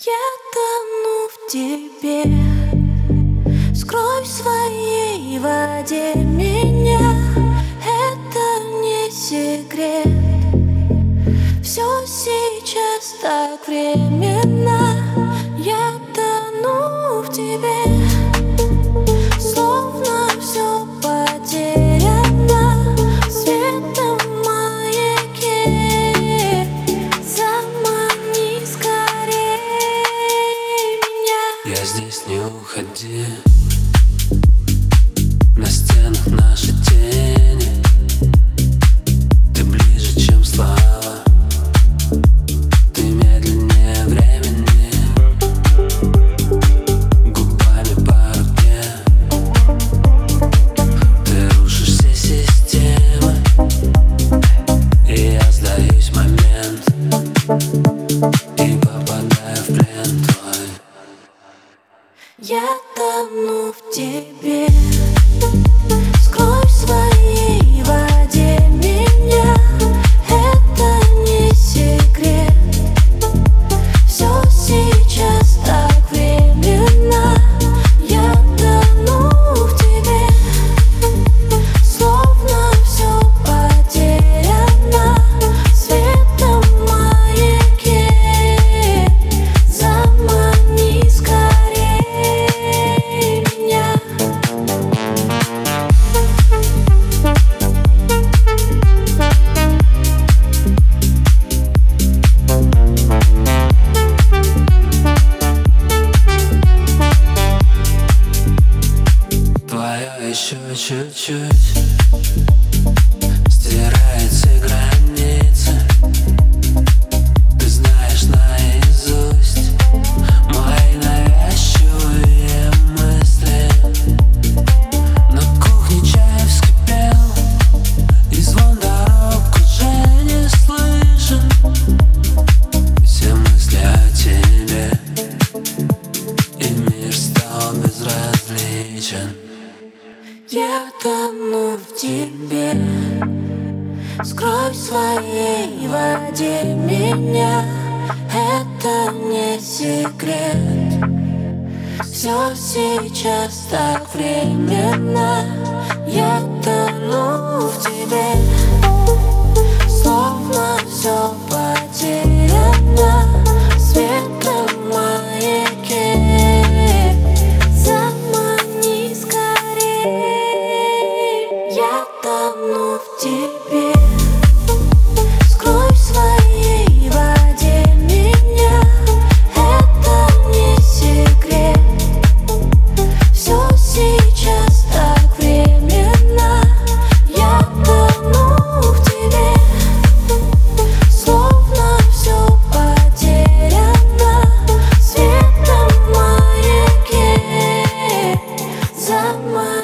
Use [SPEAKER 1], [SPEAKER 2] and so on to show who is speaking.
[SPEAKER 1] Я тону в тебе, скрой в своей воде меня. Это не секрет, все сейчас так временно. Я тону в тебе, словно все потеряно. В светлом маяке замани скорей меня.
[SPEAKER 2] Я здесь, не уходи. На стенах наши тени. Ты ближе, чем слава. Ты медленнее времени. Губами по руке. Ты рушишь все системы. И я сдаюсь в момент. И попадаю в плен твой.
[SPEAKER 1] Я тону в тебе, скрой в своей воде меня. Это не секрет, все сейчас так временно. Я тону в тебе, словно все потеряно. В светлом маяке замани скорей меня.
[SPEAKER 2] Твое еще чуть-чуть стирает все границы. Ты знаешь наизусть мои навязчивые мысли. На кухне чай вскипел, и звон дорог уже не слышен. Все мысли о тебе, и мир стал безразличен.
[SPEAKER 1] Я тону в тебе, скрой в своей воде меня. Это не секрет, все сейчас так временно. Я тону в тебе, словно все потеряно. В светлом маяке замани скорей. Я тону в тебе, скрой в своей воде меня. Это не секрет, все сейчас так временно. Я тону в тебе, словно все потеряно. В светлом маяке замани.